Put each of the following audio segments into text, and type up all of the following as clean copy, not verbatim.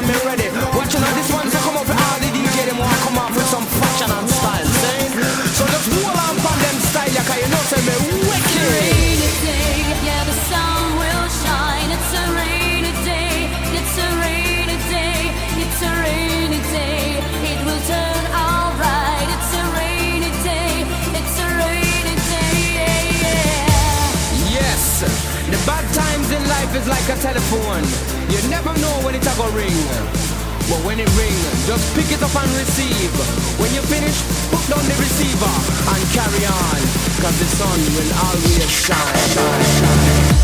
and me ready. Watching out this one, so come up with all the DJ, them want come off with some fashion and style, see? So just hold on from them style, yeah, cause you know, say me wicked. It's a rainy day, yeah, the sun will shine. It's a rainy day, it's a rainy day, it's a rainy day. It will turn alright. It's a rainy day, it's a rainy day, yeah, yeah. Yes, the bad times in life is like a telephone. You never know when it's gonna ring. But when it ring, just pick it up and receive. When you finish, put down the receiver and carry on. Cause the sun will always shine, shine, shine.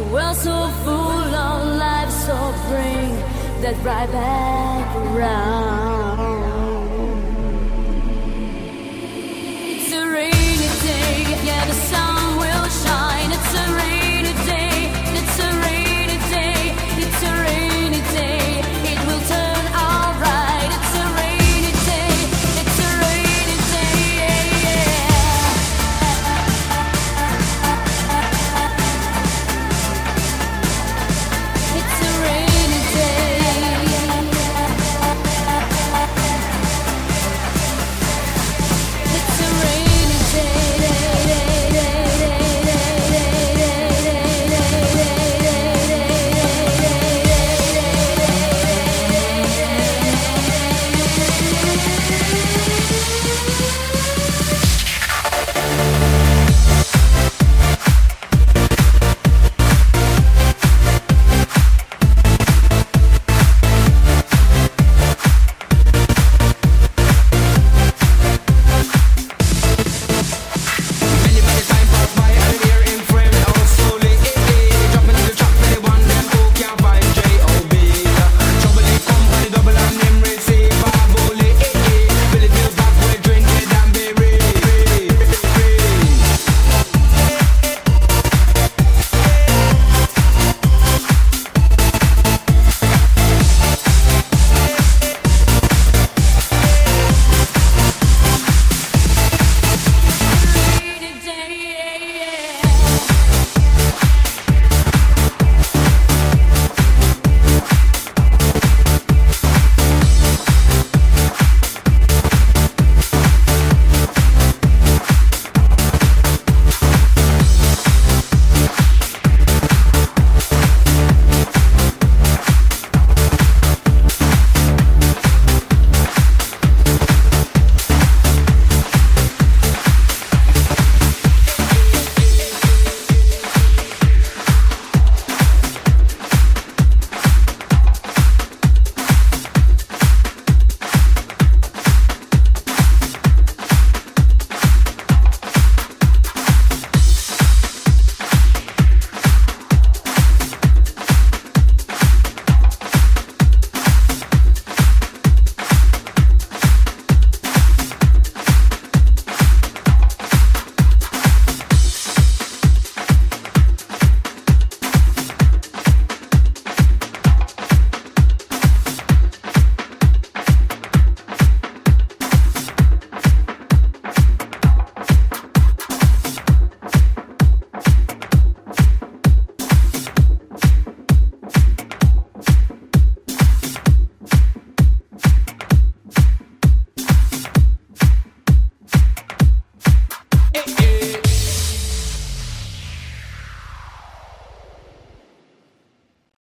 So full of life, so bring that right back around.